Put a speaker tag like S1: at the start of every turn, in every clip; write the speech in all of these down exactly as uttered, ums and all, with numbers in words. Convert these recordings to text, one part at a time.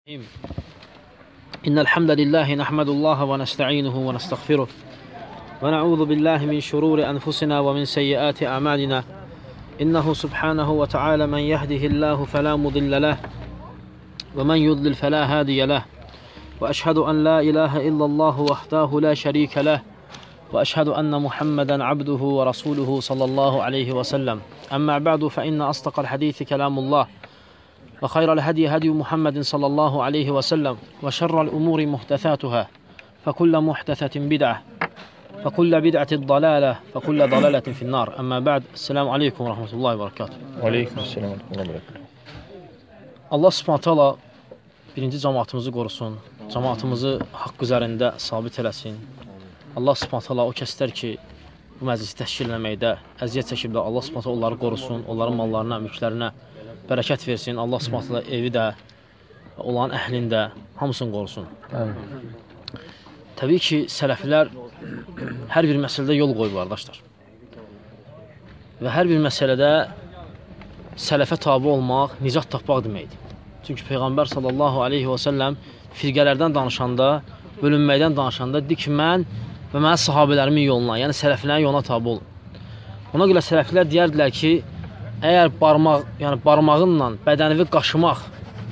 S1: إن الحمد لله نحمد الله ونستعينه ونستغفره ونعوذ بالله من شرور أنفسنا ومن سيئات أعمالنا إنه سبحانه وتعالى من يهده الله فلا مضل له ومن يضلل فلا هادي له وأشهد أن لا إله إلا الله وحده لا شريك له وأشهد أن محمدا عبده ورسوله صلى الله عليه وسلم أما بعد فإن أصدق الحديث كلام الله وخير الهدي هدي محمد صلى الله عليه وسلم وشر الأمور محدثاتها فكل محدثة بدعة فكل بدعة ضلالة فكل ضلالة في النار أما بعد السلام عليكم ورحمة الله وبركاته.
S2: Aleyküm selam ورحمة الله وبركاته.
S1: Allah subhanahu ta'ala birinci cemaatimizi qorusun, cemaatimizi haqq üzərində sabit eləsin. Allah subhanahu ta'ala o kəslər ki, bu məclisi təşkil eləməkdə əziyyət çəkiblər, Allah subhanahu ta'ala onları qorusun, onların mallarına, mülklərinə bərəkət versin. Allah subhanahu ta'ala evi də, olan əhlini də hamısını qorusun. Amin. Təbii ki, sələflər hər bir məsələdə yol qoyub qardaşlar. Və hər bir məsələdə sələfə tabi olmaq, nicat tapmaq deməkdir. Çünki Peyğəmbər sallallahu aleyhi və səlləm firqələrdən danışanda, bölünməkdən danışanda dedi ki, mən və mənim sahabələrimin yoluna, yəni sələflərin yoluna tabi olun. Ona görə sələflər deyərdilər ki, əgər barmaq, yəni barmağınla bədənivi qaşımaq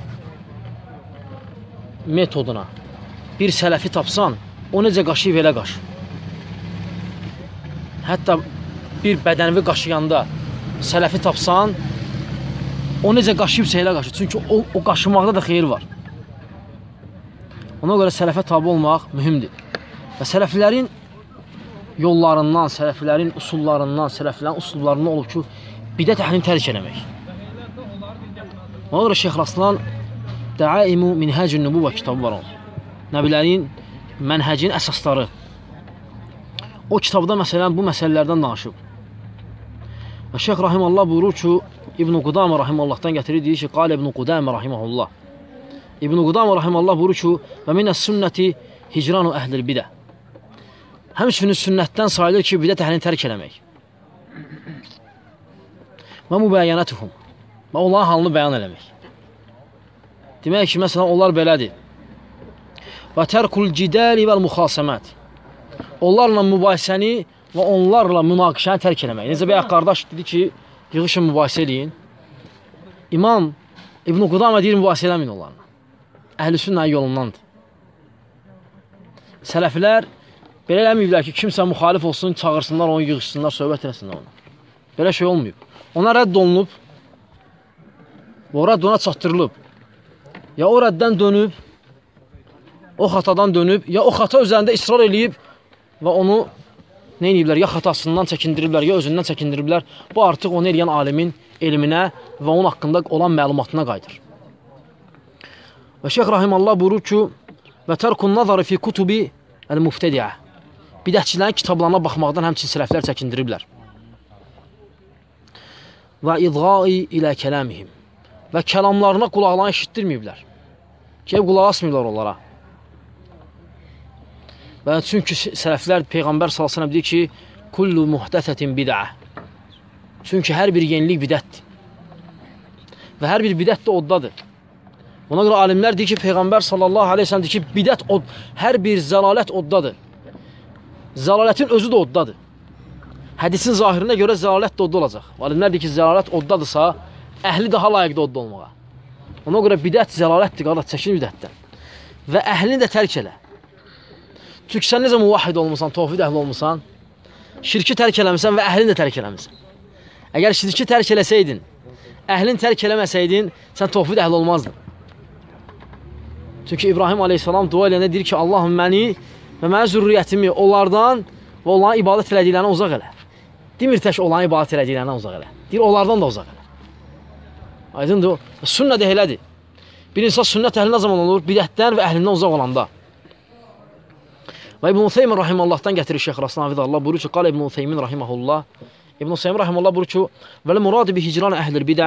S1: metoduna bir sələfi tapsan, o necə qaşıyıb elə qaşı. Hətta bir bədənivi qaşıyanda sələfi tapsan, o necə qaşıyıbsa elə qaşı. Çünki o, o qaşımaqda da xeyir var. Ona görə sələfə tabi olmaq mühümdir. Və sələflərin yollarından, sələflərin usullarından, sələflərin usullarından olub ki, bidət əhlini tərk eləmək. Ona görə Şeyx Raslan Dəaimu Minhəcün Nübuvvə kitabı var onun. Nəbilərin mənhəcin əsasları. O kitabda məsələn bu məsələlərdən danışıb. Və Şeyx Rahimallah buyurur ki, İbn-i Qudamə Rahimallahdan gətirir, deyir ki, Qalə İbn-i Qudamə Rahimalllah. İbn-i Qudamə Rahimalllah buyurur ki, və minə sünnəti hicranu əhlir bidə. Həmçinin sünnətdən sayılır ki, bidət əhlini tərk eləmək. Və mübəyyənətuhum. Və onların halını bəyan eləmək. Demək ki, məsələn, onlar belədir. Və tərkul cidəli vəl müxasəmət. Onlarla mübahisəni və onlarla münaqişəni tərk eləmək. Necə bəyək qardaş dedi ki, yığışın mübahisə eləyin. İmam İbn-i Qudamə deyir, mübahisə eləməyin onlarla. Əhl-i sünnənin yolundandır. Sələflər belə eləməyiblər ki, kimsə müxalif olsun, çağırsınlar, onu yığışsınlar, söhbət eləsinlər onu. Belə şey olmayıb. Ona rədd olunub, o rədd ona çatdırılıb. Ya o rəddən dönüb, o xatadan dönüb, ya o xata üzərində israr eləyib və onu nə eləyiblər? Ya xatasından çəkindiriblər, ya özündən çəkindiriblər. Bu artıq onu eləyən alimin elminə və onun haqqında olan məlumatına qayıdır. Və Şeyx Rahimallah buyurur ki, və tərkun nazarı fi kutubi əl-muftədiə. Bidətçilərin kitablarına baxmaqdan həmçin sələflər çəkindiriblər. Və idğai ilə kələmihim. Və kəlamlarına qulaqlarını eşitdirməyiblər. Ki, qulaq asmıyorlar onlara. Və çünki sələflər Peyğəmbər sallallahu əleyhi və səlləm deyir ki, kullu muhdəsətin bid'ə. Çünki hər bir yenilik bidətdir. Və hər bir bidət də oddadır. Ona görə alimlər deyir ki, Peyğəmbər sallallahu əleyhi və səlləm deyir ki, bidət od, hər bir zəlalət oddadır. Zəlalətin özü də oddadır. Hədisin zahirinə görə zəlalət də odda olacaq. Alimlər deyir ki, zəlalət oddadırsa, əhli daha layiqdir odda olmağa. Ona görə bidət zəlalətdir, qardaş, çəkin bidətdən. Və əhlini də tərk elə. Çünki sən necə muvahhid olmusan, tövhid əhli olmusan, şirki tərk eləmisən və əhlini də tərk eləmisən. Əgər şirki tərk eləsəydin, əhlini tərk eləməsəydin, sən tövhid əhli olmazdın. Çünki İbrahim aleyhissalam dua eləyəndə deyir ki, Allahım məni və mənim zürriyyətimi onlardan və onların ibadət elədiklərinə uzaq elə. Demir tək onların ibadət elədiklərinə uzaq elə. Deyir, onlardan da uzaq elə. Aydındır o. Sünnə də elədir. Bir insan sünnət əhli nə zaman olur? Bidətdən və əhlindən uzaq olanda. Və İbn-i Utheymin Rahimallahdan gətirir Şeyx Raslan Hafiz Allah buyurur ki, qal İbn-i Utheymin Rahimahullah. İbn-i Utheymin Rahimalllah buyurur ki, vələ muradi bi hicran əhlir bidə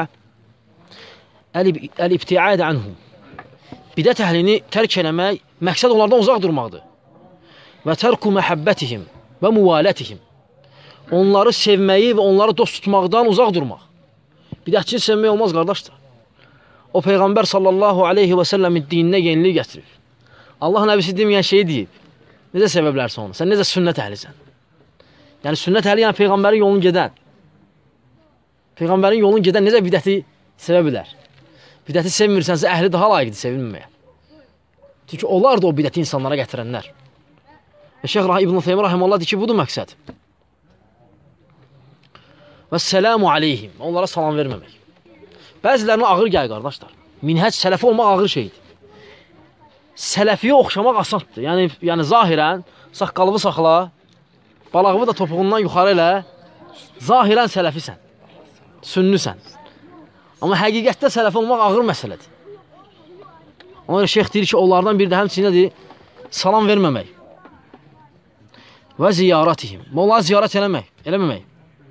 S1: əl-ibtiadə anhum. Bidət əhlini tərk eləmək, məqsəd onlardan uzaq durmaqdır. Və tərku məhəbbətihim və müvalətihim. Onları sevməyi və onları dost tutmaqdan uzaq durmaq. Bidətçini sevmək olmaz, qardaşlar. o Peyğəmbər sallallahu aleyhi və səlləmin dininə yenilik gətirir. Allah nəbisi deməyən şeyi deyib. Necə səbəblərsə onu? Sən necə sünnət əhlisən? Yəni sünnət əhli yəni Peyğəmbərin yolunu gedən. Peyğəmbərin yolunu gedən necə bidəti sevə bilər? Bidəti sevmirsənsə əhli daha layiqdir sevilməyə. Çünki onlar da o bidəti insanlara gətirənlər. Və Şeyx İbn Teymiyyə rahimehullah deyir ki, budur məqsəd. Və selamu aleyhim. Onlara salam verməmək. Bəzilərinə ağır gəlir qardaşlar. Minhəc sələfi olmaq ağır şeydir. Sələfiyə oxşamaq asandır. Yəni, yəni zahirən saqqalını saxla, balağını da topuğundan yuxarı elə, zahirən sələfisən, sünnüsən. Amma həqiqətdə sələfi olmaq ağır məsələdir. Ona görə şeyx deyir ki, onlardan bir də həmçinədir, salam verməmək. Və ziyarətihim. Onları ziyarət eləmək, eləməmək.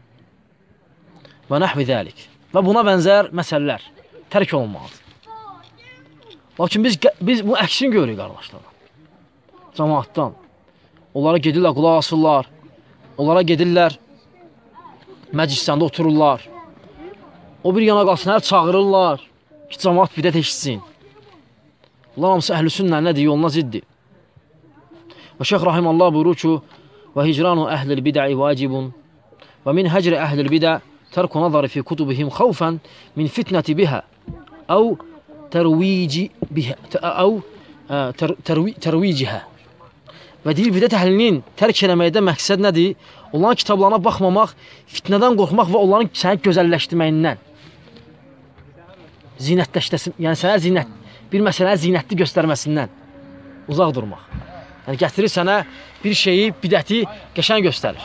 S1: Və nəhvi zəlik. Və buna bənzər məsələlər tərk olunmalıdır. Lakin biz, biz bu əksini görürük qardaşlar. Cəmaatdan. Onlara gedirlər, qulaq asırlar. Onlara gedirlər, məclisəndə otururlar. O bir yana qalsın, hər çağırırlar ki, cəmaat bidət eşitsin. Bunlar hamısı əhl-i sünnə nədir, yoluna ziddir. Və Şeyx Rahimallah buyurur ki, və hicranu əhlil bidə'i vacibun və min həcri əhlil bidə tərku nazarı fi kutubihim xavfən min fitnəti bihə əv tərvici bihə əv tərvicihə. Və deyir, bidət əhlinin tərk eləməkdə məqsəd nədir? Onların kitablarına baxmamaq, fitnədən qorxmaq və onların səni gözəlləşdirməyindən. Zinətləşdirməsin, yəni sənə zinət, bir məsələni zinətli göstərməsindən uzaq durmaq. Yəni gətirir sənə bir şeyi, bidəti qəşəng göstərir.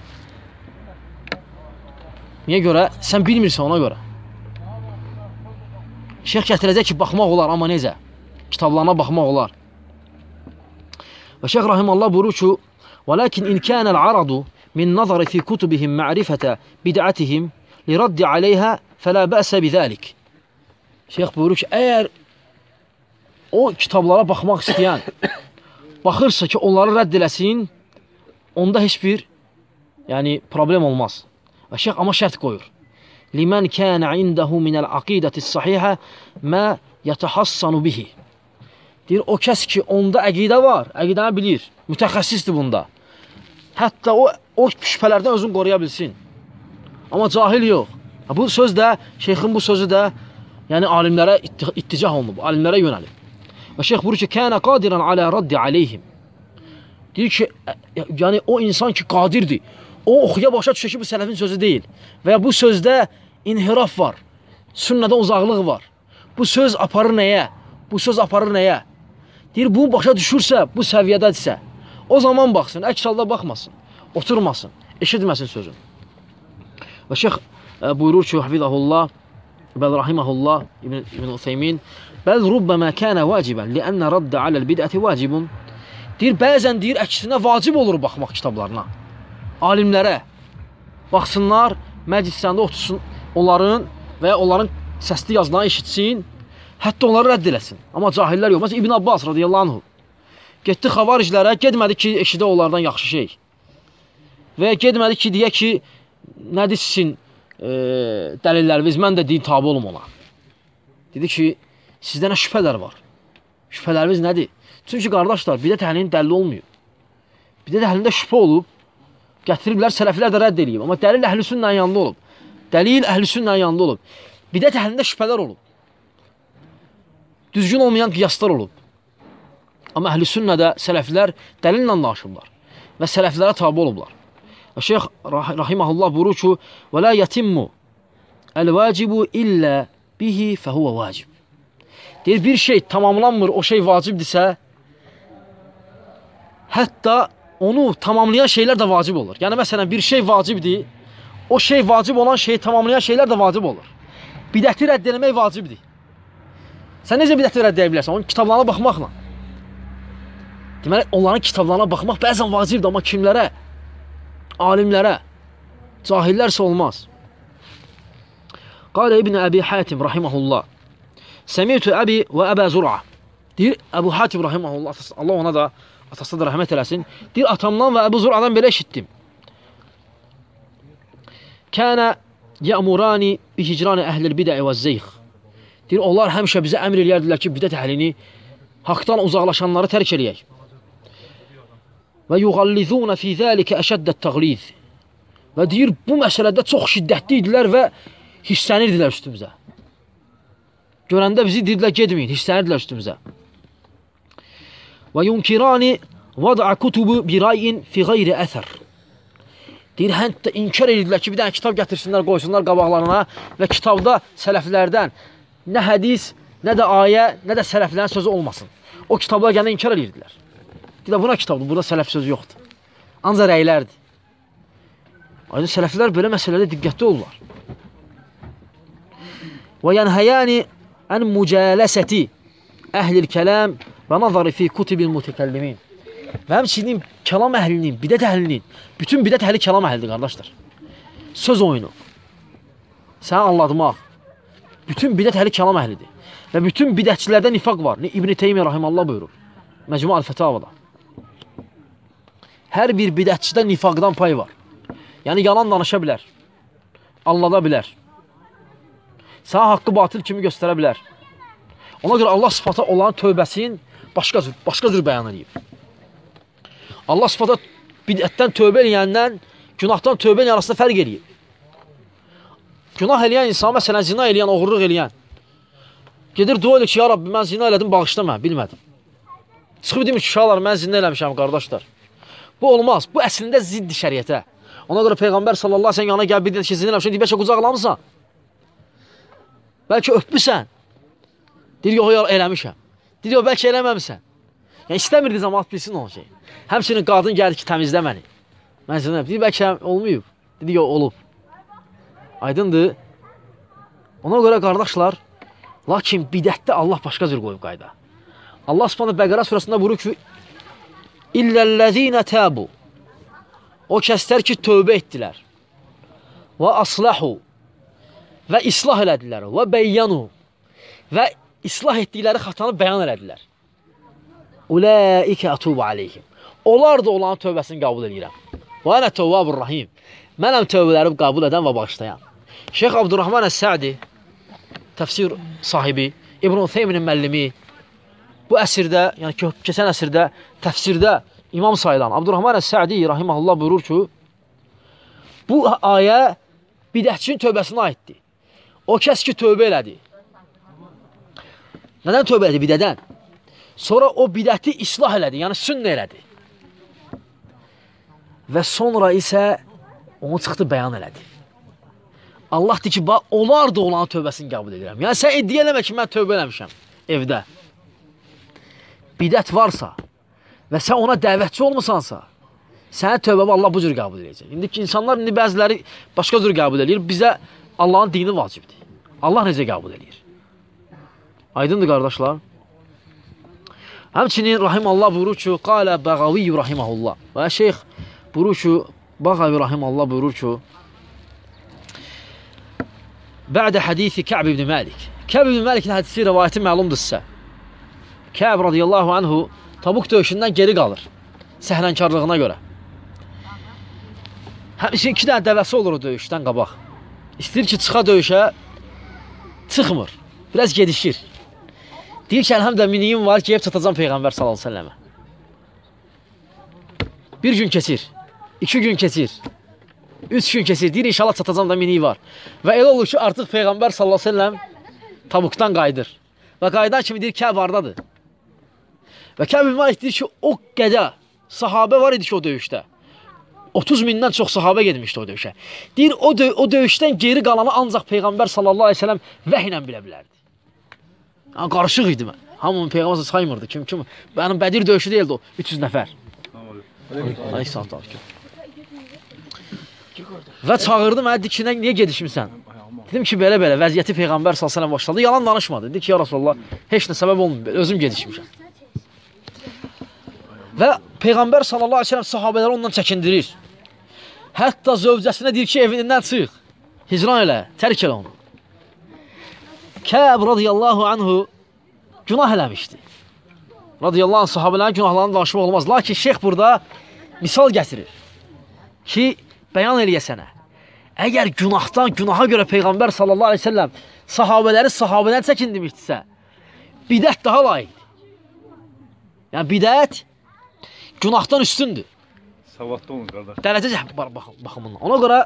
S1: Niyə görə? Sən bilmirsən ona görə. Şeyx gətirəcək ki, baxmaq olar, amma necə? Kitablarına baxmaq olar. Və Şeyx Rahimallah buyurur ki, وَلَكِنْ إِنْ كَانَ الْعَرَضُ مِنْ نَظَرِ فِي كُتُبِهِمْ مَعْرِفَةَ بِدْعَتِهِمْ لِرَدِّ عَلَيْهَا فَلَا بَأْسَ بِذَلِكِ. Şeyx buyurur ki, əgər o kitablara baxmaq istəyən baxırsa ki, onları rədd eləsin, onda heç bir yəni, problem olmaz. Və şeyx amma şərt qoyur. لِمَنْ كَانَ عِنْدَهُ مِنَ الْعَقِيدَةِ الصَّحِيحَ مَا يَتَحَسَّنُ بِهِ. Deyir, o kəs ki, onda əqidə var, əqidəni bilir, mütəxəssisdir bunda. Hətta o, o şübhələrdən özünü qoruya bilsin. Amma cahil yox. Bu söz də, şeyxin bu sözü də yəni alimlərə itticah olunub, alimlərə yönəlib. Və şeyx buyurur ki, kənə qadirən alə raddi aleyhim. Deyir ki, yəni o insan ki, qadirdir. O oxuya başa düşür ki, bu sələfin sözü deyil. Və ya bu sözdə inhiraf var, sünnədə uzaqlıq var. Bu söz aparır nəyə? Bu söz aparır nəyə? Deyir, bu başa düşürsə, bu səviyyədədirsə, o zaman baxsın, əks halda baxmasın, oturmasın, eşitməsin sözün. Və şeyx e, buyurur ki, hafizahullah, bəl rahimahullah, İbn, İbn Utheymin, bəl rubbəmə kənə vacibən, liənnə raddə aləl bidəti vacibun. Deyir, bəzən deyir, əksinə vacib olur baxmaq kitablarına, alimlərə. Baxsınlar, məclisəndə otursun onların və ya onların səsli yazılarını eşitsin, hətta onları rədd eləsin. Amma cahillər yox. Məsələn, İbn Abbas radiyallahu anhu getdi xavariclərə, getmədi ki, eşidə onlardan yaxşı şey. Və getmədi ki, deyə ki, nədir sizin e, dəlilləriniz, mən də deyin, tabi olum ona. Dedi ki, sizdə nə şübhələr var? Şübhələriniz nədir? Çünki qardaşlar, bidət əhlinin dəlili olmuyor. Bidət əhlində şübhə olub, gətiriblər, sələflər də rədd eləyib. Amma dəlil əhl-i sünnənin yanında olub. Dəlil əhl-i sünnənin yanında olub. Bidət əhlində şübhələr olub. Düzgün olmayan qiyaslar olub. Amma əhl-i sünnədə sələflər dəlillə danışıblar və sələflərə tabi olublar. Və Şeyx Rahimahullah buyurur ki, وَلَا يَتِمُّ الْوَاجِبُ إِلَّا بِهِ فَهُوَ vacib. Deyir, bir şey tamamlanmır, o şey vacibdirsə, hətta onu tamamlayan şeylər də vacib olur. Yəni, məsələn, bir şey vacibdir, o şey vacib olan şeyi tamamlayan şeylər də vacib olur. Bidəti rədd eləmək vacibdir. Sən necə bidəti rədd edə bilərsən? Onun kitablarına baxmaqla. Deməli, onların kitablarına baxmaq bəzən vacibdir, amma kimlərə? Alimlərə. Cahillərsə olmaz. Qalə İbn Əbi Hatim rahiməhullah. Səmiyyətü Əbi və Əbə Zur'a. Deyir, Əbu Hatim rahiməhullah, Allah ona da, atasına da rəhmət eləsin. Deyir, atamdan və Əbu Zur'adan belə eşitdim. Kənə yəmurani bi hicrani əhlil bidə'i və zeyx. Deyir, onlar həmişə bizə əmr eləyərdilər ki, bidət əhlini, haqdan uzaqlaşanları tərk eləyək. Və yuğallizunə fi zəlikə əşəddət təğliz. Və deyir, bu məsələdə çox şiddətli idilər və hisslənirdilər üstümüzə. Görəndə bizi dedilər, gedməyin, hisslənirdilər üstümüzə. Və yunkirani vada'a kutubu birayin fi qeyri əsər. Deyir, hətta inkar edirlər ki, bir dənə kitab gətirsinlər, qoysunlar qabaqlarına və kitabda sələflərdən nə hədis, nə də ayə, nə də sələflərin sözü olmasın. O kitablar gəndə inkar edirdilər. Deyir, buna kitabdır, burada sələf sözü yoxdur. Ancaq rəylərdir. Aydın sələflər belə məsələdə diqqətli olurlar. Və yənhəyəni ən mücələsəti əhlil kələm və nazarı fi kutubil mutekəllimin. Və həmçinin kəlam əhlinin, bidət əhlinin, bütün bidət əhli kəlam əhlidir, qardaşlar. Söz oyunu, səni anladmaq, bütün bidət əhli kəlam əhlidir. Və bütün bidətçilərdə nifaq var. İbn-i Teymiyyə rahimallah buyurur. Məcmu Əl-Fətavada. Hər bir bidətçidə nifaqdan pay var. Yəni, yalan danışa bilər, allada bilər, sənə haqqı batıl kimi göstərə bilər. Ona görə Allah sıfata olan tövbəsinin başqa cür, başqa cür bəyan edib. Allah sıfata bidətdən tövbə eləyəndən, günahdan tövbə eləyən arasında fərq eləyib. Günah eləyən insan, məsələn, zina eləyən, oğurluq eləyən, gedir, dua edir ki, ya Rabbi, mən zina elədim, bağışla mən, bilmədim. Çıxıb demir ki, uşaqlar, mən zina eləmişəm, qardaşlar. Bu olmaz, bu əslində ziddi şəriətə. Ona görə Peyğəmbər sallallahu aleyhi ve sellem yana gəl bir deyir ki, zina eləmişəm, deyir, bəlkə qucaqlamısan, bəlkə öpmüsən, deyir, yox, yox, eləmişəm, deyir, yox, bəlkə eləməmişsən. Yəni, istəmirdi cəmaət bilsin o şey. Həmçinin qadın gəldi ki, təmizlə məni. Mən zina deyir, bəlkə olmayıb, deyir, yox, olub. Aydındır. Ona görə qardaşlar, lakin bidətdə Allah başqa cür qoyub qayda. Allah Subhanahu Bəqərə surəsində buyurur ki, İlləl-ləzīnə təbu. O kəslər ki, tövbə etdilər. Və aslahu. Və islah elədilər. Və bəyyanu. Və islah etdikləri xatanı bəyan elədilər. Uləikə ətubu aleyhim. Onlar da olan tövbəsini qəbul edirəm. Və ənə təvvabur rahim. Mənəm tövbələri qəbul edən və bağışlayan. Şeyx Abdurrahman Əs-Sədi, təfsir sahibi, İbn-i Utheyminin müəllimi, bu əsrdə, yəni keçən əsrdə, təfsirdə İmam sayılan Abdurrahman Əs-Sədi rahiməhullah buyurur ki, bu ayə bidətçinin tövbəsinə aiddir. O kəs ki, tövbə elədi. Nədən tövbə elədi? Bidədən. Sonra o bidəti islah elədi, yəni sünnə elədi. Və sonra isə onu çıxdı bəyan elədi. Allah deyir ki, onlar da olan tövbəsini qəbul edirəm. Yəni, sən iddia eləmə ki, mən tövbə eləmişəm evdə. Bidət varsa və sən ona dəvətçi olmusansa, sənə tövbəmi Allah bu cür qəbul edəcək. İndi ki, insanlar indi bəziləri başqa cür qəbul edir. Bizə Allahın dini vacibdir. Allah necə qəbul edir? Aydındır, qardaşlar. Həmçinin Rahimallah buyurur ki, Qalə Bəğaviyyü Rahiməhullah. Və şeyx buyurur ki, Bəğavi Rahimallah buyurur ki, Bə'də hədisi Kə'b ibn Məlik. Kə'b ibn Məlikin hədisi rəvayəti məlumdur sizə. Kə'b radiyallahu anhu Tabuk döyüşündən geri qalır, səhlənkarlığına görə. Həmçinin iki dənə dəvəsi olur o döyüşdən qabaq. İstəyir ki, çıxa döyüşə, çıxmır, biraz gedişir. Deyir ki, əlhəmdə miniyim var, geyib çatacam Peyğəmbər sallallahu aleyhi ve sellemə. Bir gün keçir, iki gün keçir, üç gün keçir, deyir inşallah çatacam da miniyi var. Və elə olur ki, artıq Peyğəmbər sallallahu aleyhi ve sellem Tabukdan qayıdır. Və qayıdan kimi deyir, Kə'b hardadır? Və Kə'b ibn Məlik deyir ki, o qədər sahabə var idi ki, o döyüşdə. otuz mindən çox sahabə gedmişdi o döyüşə. Deyir, o, dö o döyüşdən geri qalanı ancaq Peyğəmbər sallallahu aleyhi ve sellem vəhy ilə bilə bilərdi. Yəni, qarışıq idi mən. Hamının Peyğəmbər saymırdı. Kim, kim? Mənim Bədir döyüşü deyildi o, üç yüz nəfər. Və çağırdı mənə, dedi ki, niyə gedişimsən? Dedim ki, belə-belə vəziyyəti Peyğəmbər sallallahu aleyhi ve sellem başladı. Yalan danışmadı. Dedi ki, ya Rasulullah, heç nə səbəb olmuyor, özüm gedişmişəm. Və Peyğəmbər sallallahu aleyhi ve sellem sahabələri ondan çəkindirir. Hətta zövcəsinə deyir ki, evindən çıx, hicran elə, tərk elə onu. Kə'b radiyallahu anhu günah eləmişdi. Radiyallahu anh sahabələrin günahlarını danışmaq olmaz. Lakin şeyx burada misal gətirir ki, bəyan eləyə sənə. Əgər günahdan, günaha görə Peyğəmbər sallallahu aleyhi ve sellem sahabələri sahabədən çəkindirmişdirsə, bidət daha layiqdir. Yəni, bidət günahdan üstündür.
S2: Savadlı olun, qardaş.
S1: Dərəcə baxımından. Ona görə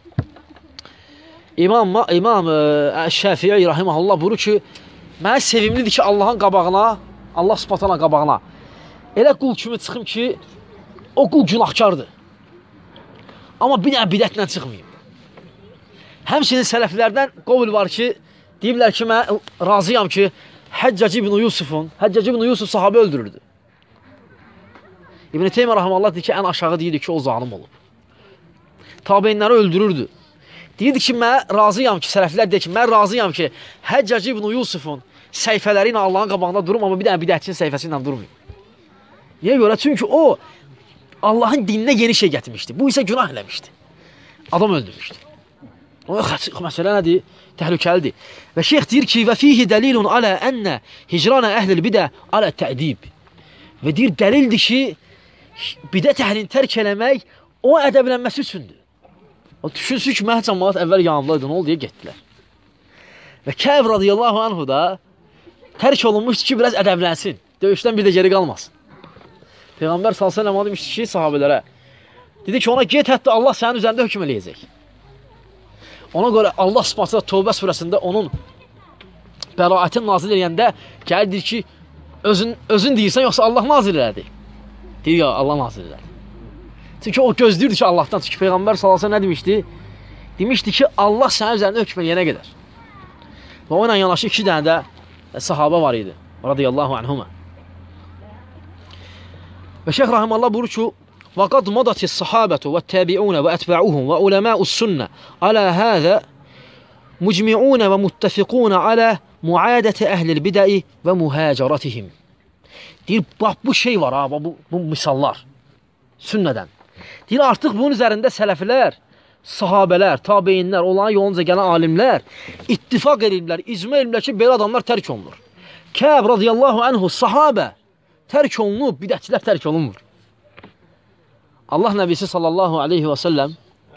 S1: İmam, İmam Şəfi'i rahiməhullah buyurur ki, mənə sevimlidir ki, Allahın qabağına, Allah Subhanahu qabağına elə qul kimi çıxım ki, o qul günahkardır. Amma bir dənə bidətlə çıxmayayım. Həmçinin sələflərdən qovul var ki, deyiblər ki, mən razıyam ki, Həccac ibn Yusufun, Həccac ibn Yusuf sahabə öldürürdü. İbn-i Teymiyyə rahiməhullah deyir ki, ən aşağı deyirdi ki, o zalim olub. Tabeinləri öldürürdü. Deyirdi ki, mən razıyam ki, sələflər deyir ki, mən razıyam ki, Həccac ibn Yusufun səhifələri ilə Allahın qabağında durum, amma bir dənə bidətçinin səhifəsi ilə durmayım. Niyə görə? Çünki o, Allahın dininə yeni şey gətirmişdi. Bu isə günah eləmişdi. Adam öldürmüşdü. O məsələ nədir? Təhlükəlidir. Və şeyx deyir ki, və fihi dəlilun alə ənə hicranə əhlil bidə alə tədib. Və deyir, dəlildir ki, bidət əhlini tərk eləmək o ədəblənməsi üçündür. O düşünsün ki, məhz cəmaat əvvəl yanımdaydı, nə oldu deyə getdilər. Və Kəb radiyallahu anhu da tərk olunmuşdu ki, biraz ədəblənsin. Döyüşdən bir də geri qalmasın. Peyğəmbər sallallahu əleyhi və səlləm demişdi ki, sahabelərə, dedi ki, ona get, hətta Allah sənin üzərində hökm eləyəcək. Ona görə Allah Subhanahu Tövbə surəsində onun bəraətini nazil edəndə gəlir ki, özün özün deyirsən yoxsa Allah nazil elədi? Deyir ya, Allah nazil elədi. Çünki o gözləyirdi ki, Allahdan. Çünki Peyğəmbər sallallahu əleyhi və səlləm nə demişdi? Demişdi ki, Allah sənin üzərində hökm eləyənə qədər. Və o ilə yanaşı iki dənə də sahabə var idi. Radiyallahu anhuma. Və Şeyx rahimehullah buyurur ki, وَقَدْ مَضَتِ الصَّحَابَةُ وَالتَّابِعُونَ وَأَتْبَعُهُمْ وَعُلَمَاءُ السُّنَّةِ عَلَى هَذَا مُجْمِعُونَ وَمُتَّفِقُونَ عَلَى مُعَادَةِ أَهْلِ الْبِدَعِ وَمُهَاجَرَتِهِمْ. Deyir, bax bu şey var ha, bu, bu misallar. Sünnədən. Deyir, artıq bunun üzərində sələflər, sahabələr, tabeyinlər, onların yolunca gələn alimlər ittifaq edirlər, icma edirlər ki, belə adamlar tərk olunur. Kəb radiyallahu anhu sahabə tərk olunub, bidətçilər tərk olunmur. Allah Nəbisi sallallahu aleyhi və səlləm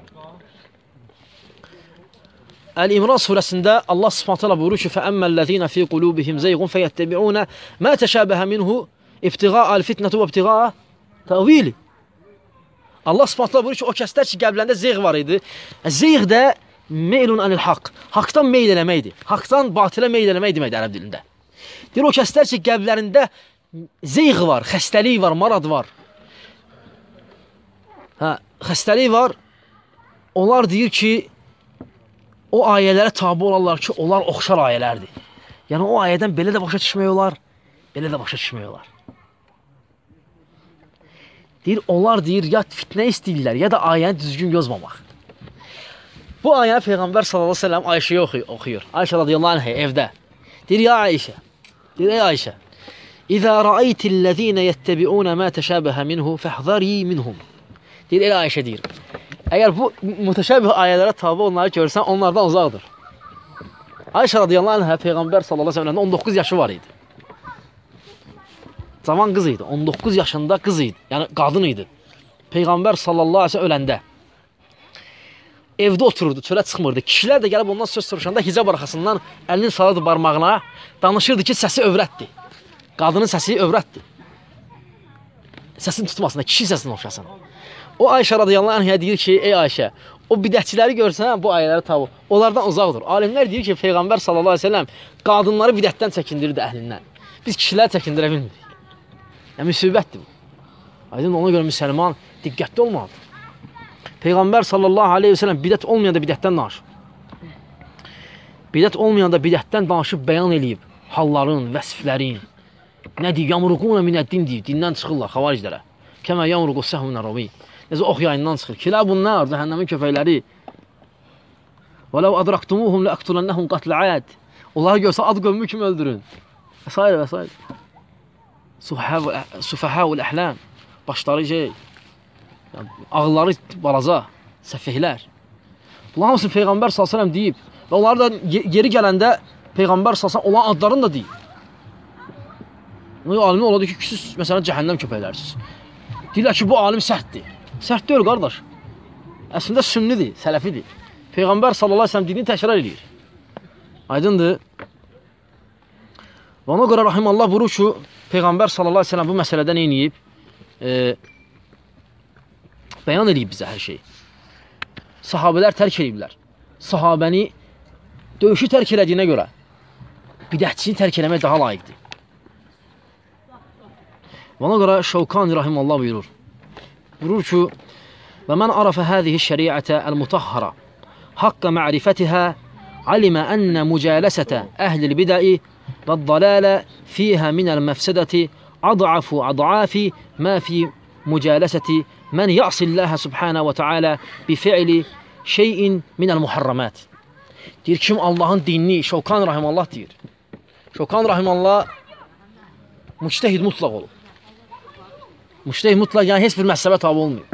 S1: Əl-İmran surəsində Allah subhanahu ta'ala buyurur ki, فَأَمَّا الَّذِينَ فِي قُلُوبِهِمْ زَيْغٌ فَيَتَّبِعُونَ مَا تَشَابَهَ مِنْهُ اِبْتِغَاءَ الْفِتْنَةُ وَاِبْتِغَاءَ تَأْوِيلِ. Allah subhanahu ta'ala buyurur ki, o kəslər ki, qəbləndə zeyğ var idi. Zeyğ də meylun anil haqq. Haqdan meyl eləməkdir. Haqdan batilə meyl eləmək deməkdir ərəb dilində. Deyir, o kəslər ki, qəblərində zeyğ var, xəstəlik var, marad var. Hə, xəstəlik var. Onlar deyir ki, o ayələrə tabi olarlar ki, onlar oxşar ayələrdir. Yəni, o ayədən belə də başa düşmək olar, belə də başa düşmək olar. Deyir, onlar deyir, ya fitnə istəyirlər, ya da ayəni düzgün yozmamaq. Bu ayəni Peyğəmbər sallallahu əleyhi və səlləm Ayşəyə oxuyur. Ayşə radiyallahu anhə evdə. Deyir, ya Ayşə, deyir, ey Ayşə, İzə rəaytillezîne yettəbi'ûne mə təşəbəhə minhu fəhzəri minhum. Deyir, ey Ayşə deyir, əgər bu mütəşəbih ayələrə tabi onları görsən, onlardan uzaqdır. Ayşə radiyallahu anhə Peyğəmbər sallallahu əleyhi və səlləmdə on doqquz yaşı var idi. Cavan qız idi, on doqquz yaşında qız idi, yəni qadın idi. Peyğəmbər sallallahu aleyhi və səlləm öləndə evdə otururdu, çölə çıxmırdı. Kişilər də gəlib ondan söz soruşanda hicab arxasından əlini salırdı barmağına, danışırdı ki, səsi övrətdir. Qadının səsi övrətdir. Səsini tutmasın da, kişi səsini oxşasın. O Ayşə radiyallahu anhə deyir ki, ey Ayşə, o bidətçiləri görsən, bu ayələri tabi, onlardan uzaqdır. Alimlər deyir ki, Peyğəmbər sallallahu aleyhi və səlləm qadınları bidətdən çəkindirirdi əhlindən. Biz kişilər çəkindirə bilmirik. Yəni, müsibətdir bu. Aydın, ona görə müsəlman diqqətli olmalıdır. Peyğəmbər sallallahu aleyhi və səlləm bidət olmayanda bidətdən danışıb. Bidət olmayanda bidətdən danışıb bəyan eləyib halların, vəsiflərin. Nə deyir? Yamruquna minəddin deyib, dindən çıxırlar xavariclərə. Kəmə yamruqu səhvunə rabi. Necə ox yayından çıxır. Kilə bunlar, cəhənnəmin köpəkləri. Və ləv adraqtumuhum ləqtulannəhum qatlə'ad. Onları görsə ad gömmü kimi öldürün. Və s. və s. Sufəhəul əhləm. Başları şey, ağılları balaca, səfihlər. Bunlar hamısı Peyğəmbər sallallahu əleyhi və səlləm deyib. Və onları da geri gələndə Peyğəmbər sallallahu əleyhi və səlləm olan adlarını da deyib. Alimlər oladı ki, siz məsələn cəhənnəm köpəklərsiz. Deyirlər ki, bu alim sərtdir. Sərt deyil, qardaş. Əslində sünnidir, sələfidir. Peyğəmbər sallallahu əleyhi və səlləm dinini təkrar edir. Aydındır. Və ona görə rahimallah buyurur ki, Peyğəmbər sallallahu aleyhi ve sellem bu məsələdə nə edib? E, bəyan edib bizə hər şeyi. Sahabələr tərk ediblər. Sahabəni döyüşü tərk elədiyinə görə bidətçini tərk eləmək daha layiqdir. Və ona görə Şevkani rahimallah buyurur. Buyurur ki, və mən arafə həzihi şəriətə əl-mutahhara haqqa ma'rifətihə alimə ənə mücələsətə əhlil bidəi və dalalə fiyhə minəl məfsədəti ad'afu ad'afi mə fi mücələsəti mən ya'silləhə subhanə və teala bi fi'li şeyin minəl muharramət. Deyir, kim Allahın dinini, Şevkani rahimallah deyir. Şevkani rahimallah müctəhid mutlaq olur. Müctəhid mutlaq, yəni heç bir məhzəbə tabi olmuyor.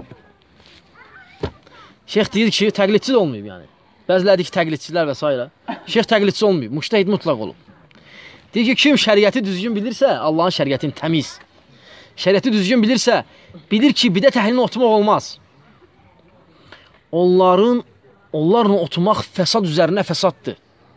S1: Şeyx deyir ki, təqlidçi də olmayıb yəni. Bəziləri ki, təqlidçilər və s. Şeyx təqlidçi olmayıb, müctəhid mutlaq olub. Deyir ki, kim şəriəti düzgün bilirsə, Allahın şəriətini təmiz, şəriəti düzgün bilirsə, bilir ki, bidət əhlini oturmaq olmaz. Onların, onlarla oturmaq fəsad üzərinə fəsaddır.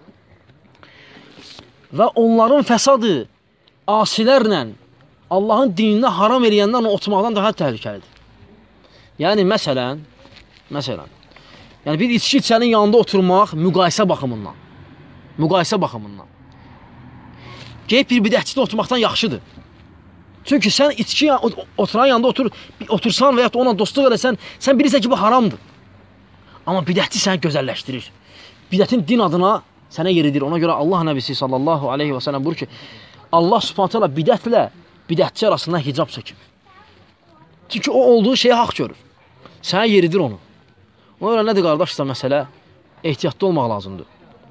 S1: Və onların fəsadı asilərlə, Allahın dininə haram eləyənlərlə oturmaqdan daha təhlükəlidir. Yəni, məsələn, məsələn, yəni bir içki içənin yanında oturmaq müqayisə baxımından, müqayisə baxımından. Geyib bir bidətçide oturmaqdan yaxşıdır. Çünki sən içki oturan yanında otur, otursan və ya ona dostluq eləsən, sən bilirsən ki, bu haramdır. Amma bidətçi səni gözəlləşdirir. Bidətin din adına sənə yeridir. Ona görə Allah nəbisi sallallahu aleyhi və sələm buyurur ki, Allah subhanət hələ bidətlə bidətçi arasında hicab çəkir. Çünki o olduğu şeyi haqq görür. Sənə yeridir onu. Ona görə nədir qardaşlar məsələ? Ehtiyatlı olmaq lazımdır.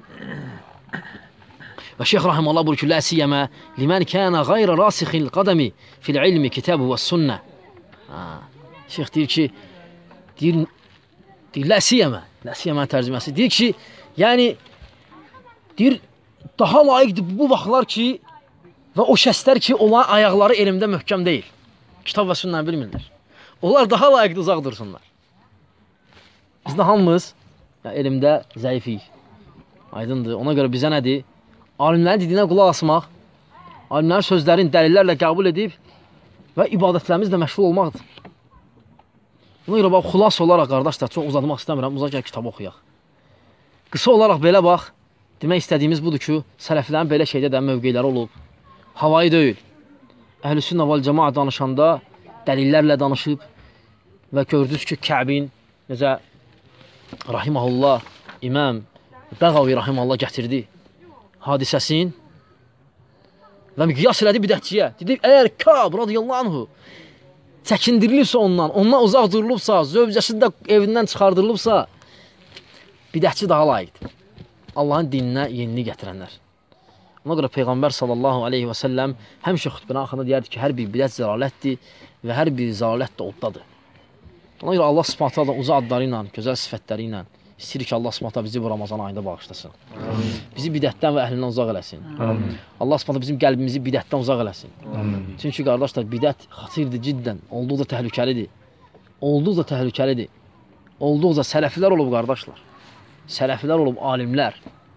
S1: Və Şeyx Rahimallah buyurur ki, lə siyyəmə limən kənə qayrə rasixil qadəmi fil ilmi kitəbu və sünnə. Şeyx deyir ki, deyir, deyir, lə siyyəmə, lə siyyəmə tərcüməsi. Deyir ki, yəni, deyir, daha layiqdir bu vaxtlar ki, və o şəslər ki, olan ayaqları elmdə möhkəm deyil. Kitab və sünnəni bilmirlər. Onlar daha layiqdir, uzaq dursunlar. Biz də hamımız yəni, elmdə zəifiyik. Aydındır. Ona görə bizə nədir? Alimlərin dediyinə qulaq asmaq, alimlərin sözlərin dəlillərlə qəbul edib və ibadətlərimizlə məşğul olmaqdır. Ona görə bax, xulas olaraq, qardaşlar, çox uzatmaq istəmirəm, uzaq gəl kitabı oxuyaq. Qısa olaraq belə bax, demək istədiyimiz budur ki, sələflərin belə şeydə də mövqeyləri olub. Havayı deyil. Əhl-i sünnə vəl cəmaət danışanda dəlillərlə danışıb və gördünüz ki, Kəbin, necə rahiməhullah, İmam Bəğavi rahiməhullah gətirdi hadisəsin və miqyas elədi bidətçiyə. Dedi, əgər Kəb radiyallahu anhu çəkindirilirsə ondan, ondan uzaq durulubsa, zövcəsi də evindən çıxardırılıbsa, bidətçi daha layiqdir. Allahın dininə yenini gətirənlər. Ona görə Peyğəmbər sallallahu aleyhi və səlləm həmişə xütbənə axında deyərdi ki, hər bir bidət zəlalətdir və hər bir zəlalət də oddadır. Ona görə Allah subhanət hala uca adları ilə, gözəl sifətləri ilə istəyir ki, Allah subhanət hala bizi bu Ramazan ayında bağışlasın. Amin. Bizi bidətdən və əhlindən uzaq eləsin. Amin. Allah subhanət hala bizim qəlbimizi bidətdən uzaq eləsin. Amin. Çünki qardaşlar, bidət xatirdir ciddən, olduqca təhlükəlidir. Olduqca təhlükəlidir. Olduqca sələflər olub qardaşlar. Sələflər olub alimlər.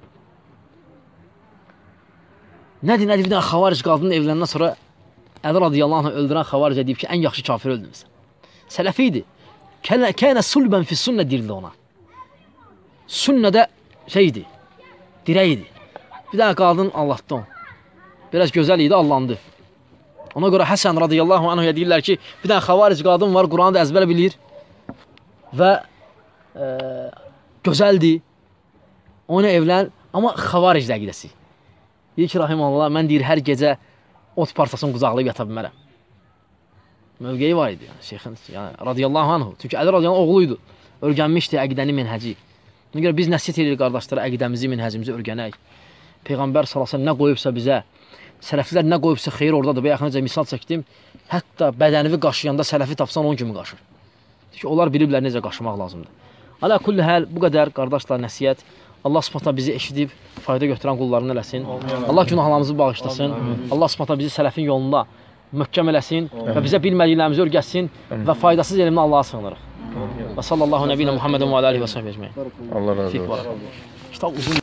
S1: Nədir, nədir, bir dənə xavaric qadının evlərindən sonra Əli radiyallahu anh öldürən xavaricə deyib ki, ən yaxşı kafir öldürmüsən. Sələfi idi. Kənə sulbən fi sünnə deyildi ona. Sünnədə şeydi, dirək idi. Bir dənə qadın Allahdan. Biraz gözəl idi, Allahlandı. Ona görə Həsən radiyallahu anh'a deyirlər ki, bir dənə xavaric qadın var, Quranı da əzbər bilir və e, gözəldir. Ona evlən, amma xavaric dəqidəsi. Deyir ki, rahiməllah, mən deyir, hər gecə ot parçasını qucaqlayıb yata bilmərəm. Mövqeyi var idi, yəni, şeyxin, yəni, radiyallahu anhu. Çünki Əli radiyallahu oğluydu, örgənmişdi əqidəni minhəci. Buna görə biz nəsiyyət edirik, qardaşlara, əqidəmizi, minhəcimizi örgənək. Peyğəmbər sallallahu nə qoyubsa bizə, sələflər nə qoyubsa xeyir oradadır. Və yaxınca misal çəkdim, hətta bədənivi qaşıyanda sələfi tapsan on kimi qaşır. Çünki onlar biliblər necə qaşımaq lazımdır. Alə kulli həl, bu qədər, qardaşlar, nəsiyyət. Allah subhanətə bizi eşidib, fayda götürən qullarını eləsin. Allah günahlarımızı bağışlasın. Allah subhanətə bizi sələfin yolunda möhkəm eləsin və bizə bilmədiklərimizi örgətsin və faydasız elmlə Allaha sığınırıq. Və sallallahu nəbiyyə Muhammedin və aləhi və səhvə ecməyin.
S2: Allah razı olsun.
S1: Kitab uzun.